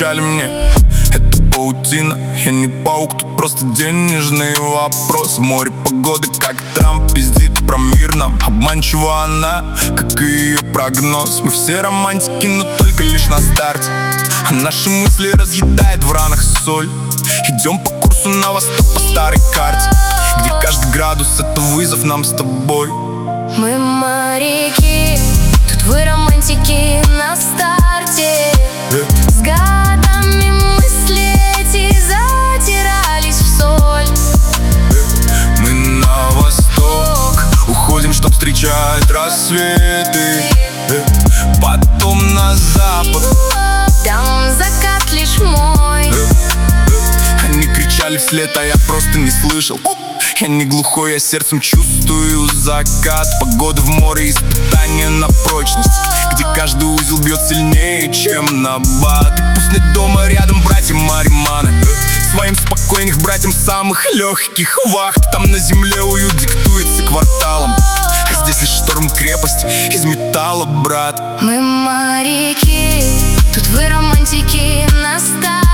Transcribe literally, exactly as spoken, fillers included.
кричали мне: это паутина, я не паук, тут просто денежный вопрос. В море погоды, как Трамп пиздит про мир нам. Обманчива она, как и ее прогноз. Мы все романтики, но только лишь на старте, а наши мысли разъедает в ранах соль. Идем по курсу на восток по старой карте, где каждый градус — это вызов нам с тобой. Мы моряки, тут вы романтики на старте. С годами мысли эти затирались в соль. Мы на восток уходим, чтоб встречать рассветы, потом на запад, там закат лишь мой. Они кричали вслед, а я просто не слышал. Я не глухой, я сердцем чувствую закат. Погода в море, испытание на прочность, где каждый узел бьет сильнее, чем набат. И пусть нет дома рядом братья Мариманы, своим спокойных братьям самых легких вахт. Там на земле уют диктуется кварталом, а здесь лишь шторм, крепость из металла, брат. Мы моряки, тут вы романтики на старте.